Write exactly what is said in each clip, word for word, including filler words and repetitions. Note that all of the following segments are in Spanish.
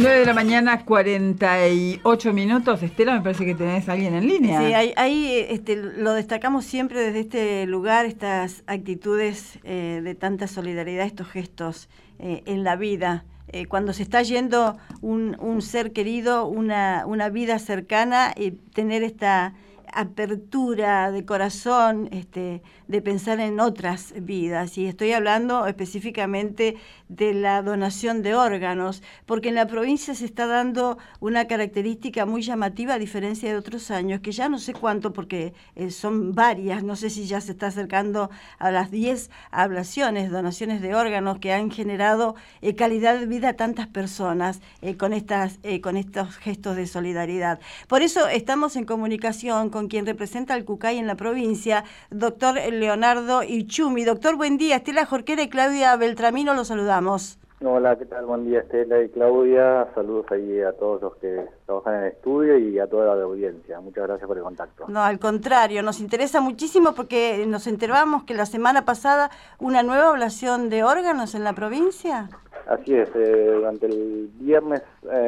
nueve de la mañana, cuarenta y ocho minutos. Estela, me parece que tenés a alguien en línea. Sí, ahí, ahí este, lo destacamos siempre desde este lugar, estas actitudes eh, de tanta solidaridad, estos gestos eh, en la vida. Eh, cuando se está yendo un, un ser querido, una, una vida cercana, y tener esta apertura de corazón, este, de pensar en otras vidas. Y estoy hablando específicamente de la donación de órganos, porque en la provincia se está dando una característica muy llamativa, a diferencia de otros años, que ya no sé cuánto, porque eh, son varias, no sé si ya se está acercando a las diez ablaciones, donaciones de órganos que han generado eh, calidad de vida a tantas personas eh, con, estas, eh, con estos gestos de solidaridad. Por eso estamos en comunicación con quien representa al CUCAI en la provincia, doctor Leonardo Ichumi. Doctor, buen día. Estela Jorquera y Claudia Beltramino, los saludamos. Hola, ¿qué tal? Buen día, Estela y Claudia. Saludos ahí a todos los que trabajan en el estudio y a toda la audiencia. Muchas gracias por el contacto. No, al contrario, nos interesa muchísimo porque nos enteramos que la semana pasada una nueva ablación de órganos en la provincia. Así es, eh, durante el viernes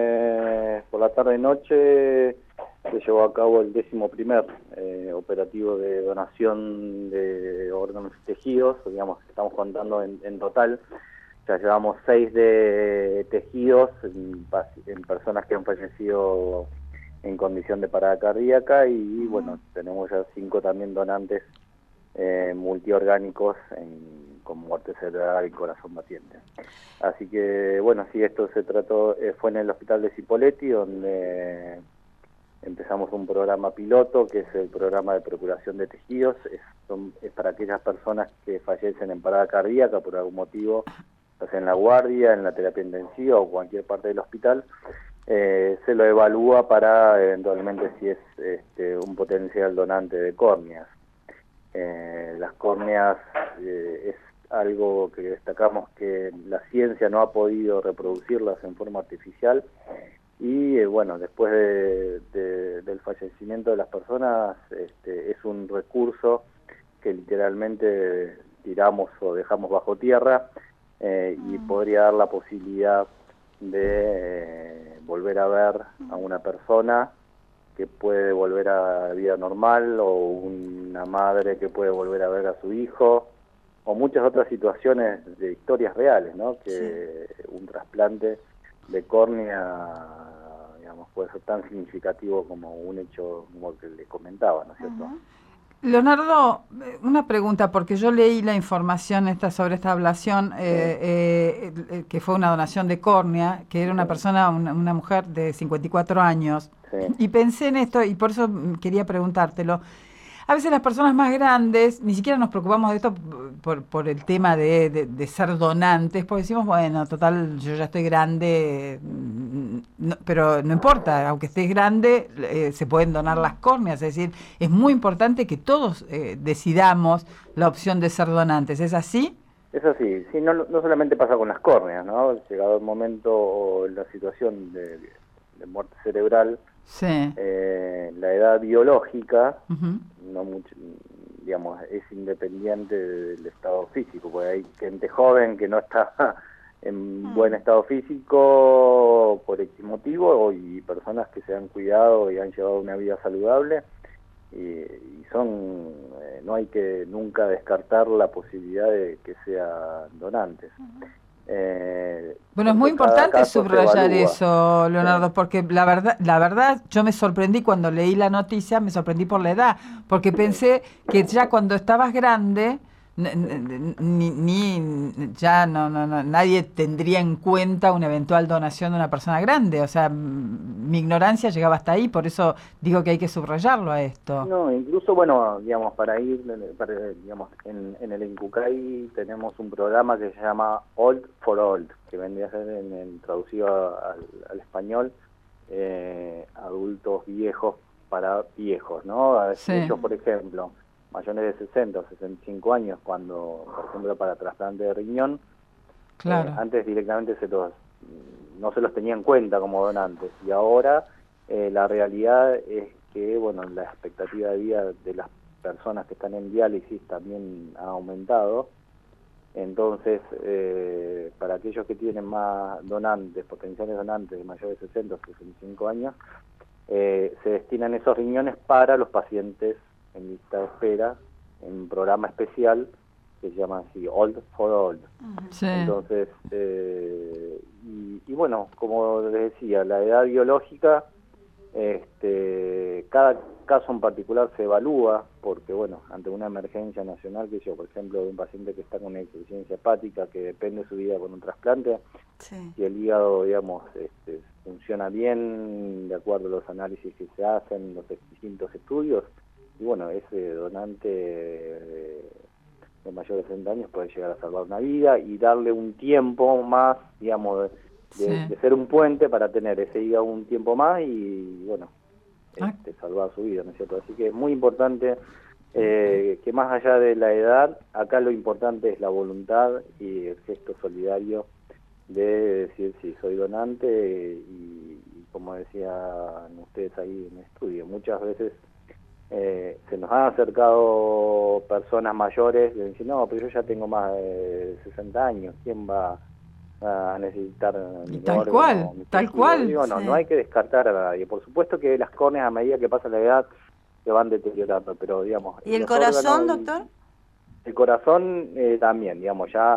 eh, por la tarde-noche se llevó a cabo el décimo primer eh, operativo de donación de órganos y tejidos. Digamos, estamos contando en, en total. Ya llevamos seis de tejidos en, en personas que han fallecido en condición de parada cardíaca y bueno, tenemos ya cinco también donantes eh, multiorgánicos en, con muerte cerebral y corazón batiente. Así que bueno, sí, esto se trató, eh, fue en el hospital de Cipolletti, donde empezamos un programa piloto, que es el programa de procuración de tejidos. Es, son, es para aquellas personas que fallecen en parada cardíaca por algún motivo, sea en la guardia, en la terapia intensiva o cualquier parte del hospital. Eh, se lo evalúa para eventualmente si es este, un potencial donante de córneas. Eh, las córneas eh, es algo que destacamos que la ciencia no ha podido reproducirlas en forma artificial y eh, bueno, después de, de, del fallecimiento de las personas este, es un recurso que literalmente tiramos o dejamos bajo tierra eh, y podría dar la posibilidad de eh, volver a ver a una persona que puede volver a la vida normal, o una madre que puede volver a ver a su hijo, o muchas otras situaciones de historias reales, ¿no? Que sí. Un trasplante de córnea, digamos, puede ser tan significativo como un hecho como el que les comentaba, ¿no es cierto? Uh-huh. Leonardo, una pregunta, porque yo leí la información esta sobre esta ablación, eh, sí. eh, que fue una donación de córnea, que era una sí. persona, una, una mujer de cincuenta y cuatro años, sí. y pensé en esto y por eso quería preguntártelo. A veces las personas más grandes, ni siquiera nos preocupamos de esto por, por el tema de, de, de ser donantes, porque decimos, bueno, total, yo ya estoy grande, no, pero no importa, aunque estés grande, eh, se pueden donar las córneas, es decir, es muy importante que todos eh, decidamos la opción de ser donantes, ¿es así? Es así, sí, no, no solamente pasa con las córneas, ¿no? Llegado el momento o la situación de, de muerte cerebral, sí. eh, la edad biológica, uh-huh. no mucho, digamos, es independiente del estado físico, porque hay gente joven que no está en uh-huh. buen estado físico por X motivo, y personas que se han cuidado y han llevado una vida saludable, y, y son, eh, no hay que nunca descartar la posibilidad de que sean donantes. Uh-huh. Eh, bueno, es muy importante subrayar eso, Leonardo, sí. porque la verdad, la verdad, yo me sorprendí cuando leí la noticia, me sorprendí por la edad, porque pensé que ya cuando estabas grande, ni, ni ya no, no, no, nadie tendría en cuenta una eventual donación de una persona grande, o sea, mi ignorancia llegaba hasta ahí, por eso digo que hay que subrayarlo a esto. No, incluso, bueno, digamos, para ir, para, digamos, en, en el INCUCAI tenemos un programa que se llama Old for Old, que vendría a ser en, en traducido al, al español, eh, adultos viejos para viejos, ¿no? A veces sí. Ellos, por ejemplo, mayores de sesenta o sesenta y cinco años, cuando, por ejemplo, para trasplante de riñón, claro. eh, antes directamente se los, no se los tenía en cuenta como donantes, y ahora eh, la realidad es que, bueno, la expectativa de vida de las personas que están en diálisis también ha aumentado, Entonces, eh, para aquellos que tienen más donantes, potenciales donantes de mayores de sesenta o sesenta y cinco años, eh, se destinan esos riñones para los pacientes en lista de espera, en un programa especial que se llama así, Old for Old. Sí. Entonces, eh, y, y bueno, como les decía, la edad biológica, este, cada caso en particular se evalúa, porque bueno, ante una emergencia nacional, que yo, por ejemplo, de un paciente que está con una insuficiencia hepática, que depende de su vida con un trasplante, Sí. si el hígado, digamos, este, funciona bien, de acuerdo a los análisis que se hacen, los distintos estudios, y bueno, ese donante eh, de mayor de sesenta años puede llegar a salvar una vida y darle un tiempo más, digamos, de, Sí. de, de ser un puente para tener ese hígado un tiempo más y, bueno, Ah. este, salvar su vida, ¿no es cierto? Así que es muy importante eh, que más allá de la edad, acá lo importante es la voluntad y el gesto solidario de decir si soy donante y, y como decían ustedes ahí en el estudio, muchas veces eh, se nos han acercado personas mayores y dicen, no, pero yo ya tengo más de sesenta años, ¿quién va a necesitar mi Tal órgano, cual, mi tal tejido? cual. Digo, no, Sí. no hay que descartar a nadie. Por supuesto que las córneas a medida que pasa la edad se van deteriorando, pero digamos... ¿Y el los corazón, órganos, doctor? el corazón eh, también, digamos, ya...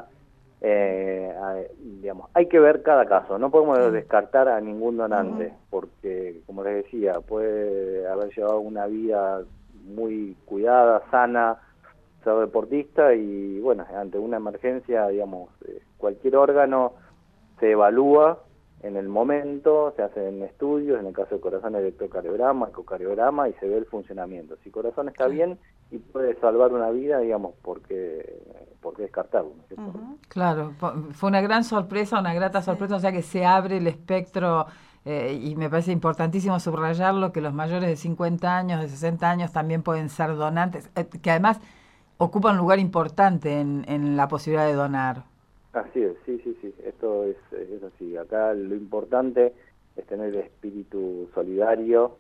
Eh, eh, digamos, hay que ver cada caso, no podemos Sí. descartar a ningún donante, Ujú. porque como les decía, puede haber llevado una vida muy cuidada, sana, ser deportista y bueno, ante una emergencia, digamos, eh, cualquier órgano se evalúa en el momento, se hacen estudios, en el caso del corazón el electrocardiograma, ecocardiograma y se ve el funcionamiento. Si el corazón está Sí. bien y puede salvar una vida, digamos, ¿por qué, por qué descartarlo? ¿No es cierto? Ujú. Claro, fue fue una gran sorpresa, una grata Sí. sorpresa, o sea que se abre el espectro eh, y me parece importantísimo subrayarlo, que los mayores de cincuenta años, de sesenta años también pueden ser donantes, eh, que además ocupan un lugar importante en, en la posibilidad de donar. Así es, sí, sí, sí, esto es, es así. Acá lo importante es tener el espíritu solidario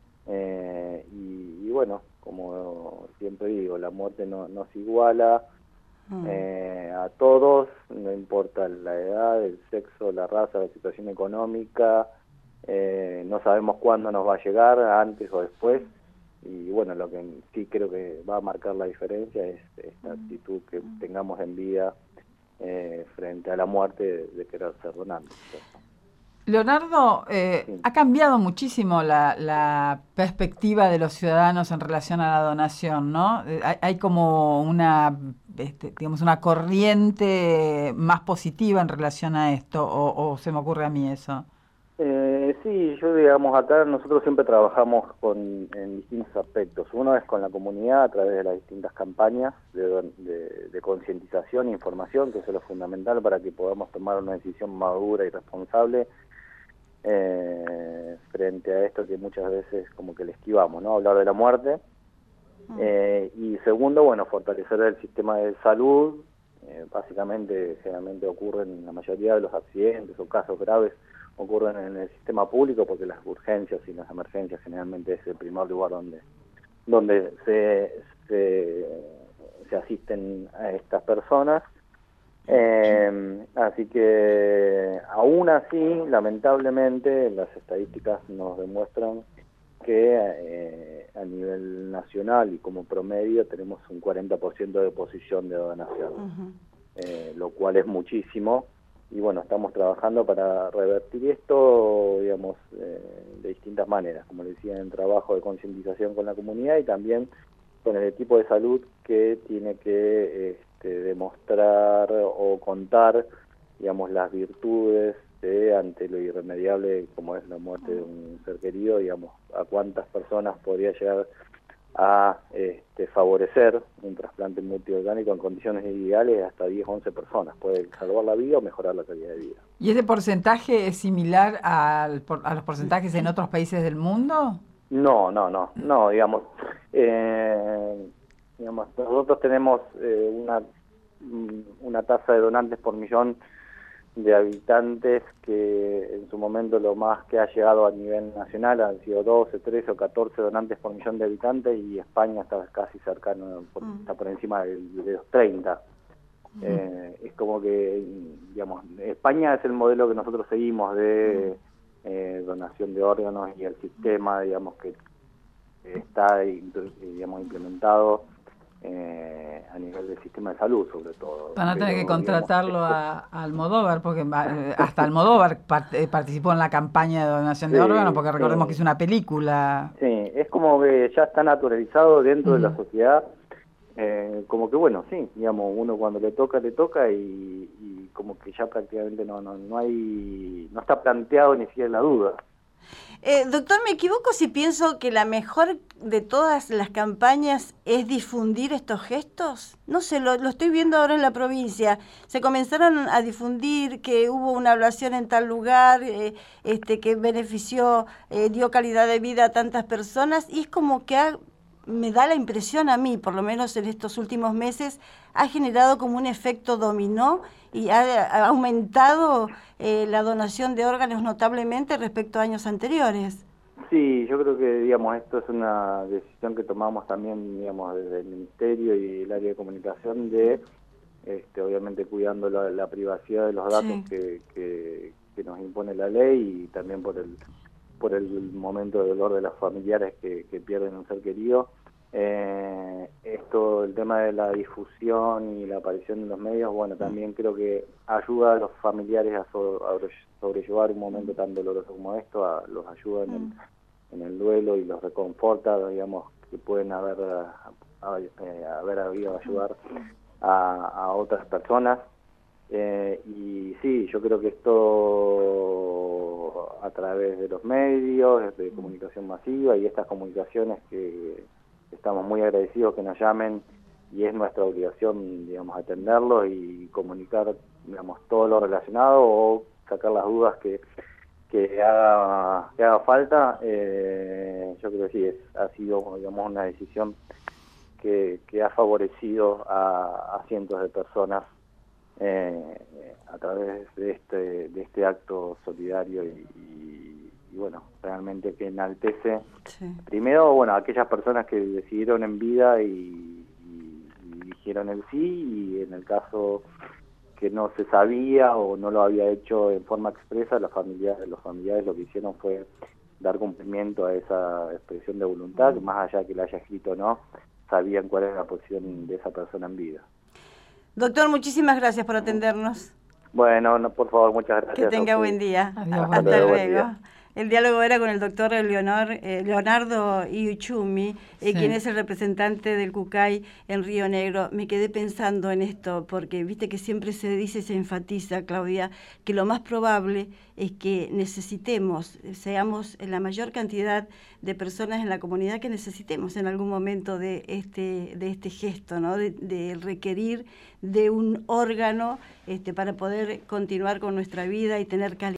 eh, y, y bueno, como siempre digo, la muerte no nos iguala Mm. eh, a todos, no importa la edad, el sexo, la raza, la situación económica, eh, no sabemos cuándo nos va a llegar, antes o después, y bueno, lo que sí creo que va a marcar la diferencia es esta actitud que tengamos en vida eh, frente a la muerte de, de querer ser donante. Leonardo, eh, Sí. ha cambiado muchísimo la, la perspectiva de los ciudadanos en relación a la donación, ¿no? Eh, hay, hay como una, este, digamos, una corriente más positiva en relación a esto, o, o se me ocurre a mí eso. Eh, sí, yo digamos acá nosotros siempre trabajamos con en distintos aspectos. Uno es con la comunidad a través de las distintas campañas de, de, de concientización e información, que eso es lo fundamental para que podamos tomar una decisión madura y responsable eh, frente a esto que muchas veces como que le esquivamos, ¿no? Hablar de la muerte. Eh, y segundo, bueno, fortalecer el sistema de salud. Eh, básicamente, generalmente ocurren en la mayoría de los accidentes o casos graves ocurren en el sistema público porque las urgencias y las emergencias generalmente es el primer lugar donde donde se se, se asisten a estas personas. Eh, así que aún así, lamentablemente, las estadísticas nos demuestran que eh, a nivel nacional y como promedio tenemos un cuarenta por ciento de posición de donación, Ujú. eh, lo cual es muchísimo. Y bueno, estamos trabajando para revertir esto, digamos, eh, de distintas maneras, como les decía, en trabajo de concientización con la comunidad y también con el equipo de salud que tiene que este, demostrar o contar, digamos, las virtudes de, ante lo irremediable como es la muerte de un ser querido, digamos, a cuántas personas podría llegar a este, favorecer un trasplante multiorgánico en condiciones ideales, hasta diez, once personas. Puede salvar la vida o mejorar la calidad de vida. ¿Y ese porcentaje es similar al, por- a los porcentajes en otros países del mundo? No, no, no, no, digamos, eh, digamos nosotros tenemos eh, una, una tasa de donantes por millón de habitantes que en su momento lo más que ha llegado a nivel nacional han sido doce, trece o catorce donantes por millón de habitantes y España está casi cercano, por, está por encima de, de los treinta. Uh-huh. eh, es como que, digamos, España es el modelo que nosotros seguimos de eh, donación de órganos y el sistema, digamos, que está, digamos, implementado eh, a nivel del sistema de salud, sobre todo. Van a tener Pero, que contratarlo digamos, a, a Almodóvar, porque hasta Almodóvar part, participó en la campaña de donación sí, de órganos, porque recordemos sí. que es una película. Sí, es como que ya está naturalizado dentro uh-huh. de la sociedad, eh, como que bueno, sí, digamos, uno cuando le toca, le toca y, y como que ya prácticamente no, no, no hay, no está planteado ni siquiera la duda. Eh, doctor, ¿me equivoco si pienso que la mejor de todas las campañas es difundir estos gestos? No sé, lo, lo estoy viendo ahora en la provincia. Se comenzaron a difundir que hubo una ablación en tal lugar, eh, este, que benefició, eh, dio calidad de vida a tantas personas, y es como que ha, me da la impresión a mí, por lo menos en estos últimos meses, ha generado como un efecto dominó y ha, ha aumentado eh, la donación de órganos notablemente respecto a años anteriores. Sí, yo creo que, digamos, esto es una decisión que tomamos también, digamos, desde el Ministerio y el área de comunicación de, este, obviamente, cuidando la, la privacidad de los datos sí. que, que, que nos impone la ley y también por el por el momento de dolor de los familiares que, que pierden un ser querido. Eh, esto, el tema de la difusión y la aparición en los medios, bueno, también creo que ayuda a los familiares a, so, a sobrellevar un momento tan doloroso como esto, a, los ayuda en el, en el duelo y los reconforta, digamos, que pueden haber, a, a, eh, haber habido ayudar a, a otras personas. Eh, y sí, yo creo que esto a través de los medios, de comunicación masiva y estas comunicaciones que estamos muy agradecidos que nos llamen y es nuestra obligación, digamos, atenderlos y comunicar, digamos, todo lo relacionado o sacar las dudas que, que, haga, que haga falta. Eh, yo creo que sí, es, ha sido, digamos, una decisión que, que ha favorecido a, a cientos de personas eh, a través de este, de este acto solidario y, y, y bueno, realmente que enaltece sí. primero, bueno, a aquellas personas que decidieron en vida y, y, y dijeron el sí, y en el caso que no se sabía o no lo había hecho en forma expresa, la familia, los familiares lo que hicieron fue dar cumplimiento a esa expresión de voluntad, mm. más allá de que la haya escrito o no, sabían cuál era la posición de esa persona en vida. Doctor, muchísimas gracias por atendernos. Bueno, no, por favor, muchas gracias. Que tenga buen día. Adiós, Hasta luego. luego. El diálogo era con el doctor Leonor, eh, Leonardo Iuchumi, eh, sí. quien es el representante del CUCAI en Río Negro. Me quedé pensando en esto, porque viste que siempre se dice, se enfatiza, Claudia, que lo más probable es que necesitemos, seamos en la mayor cantidad de personas en la comunidad que necesitemos en algún momento de este, de este gesto, ¿no? de, de requerir de un órgano este, para poder continuar con nuestra vida y tener calidad.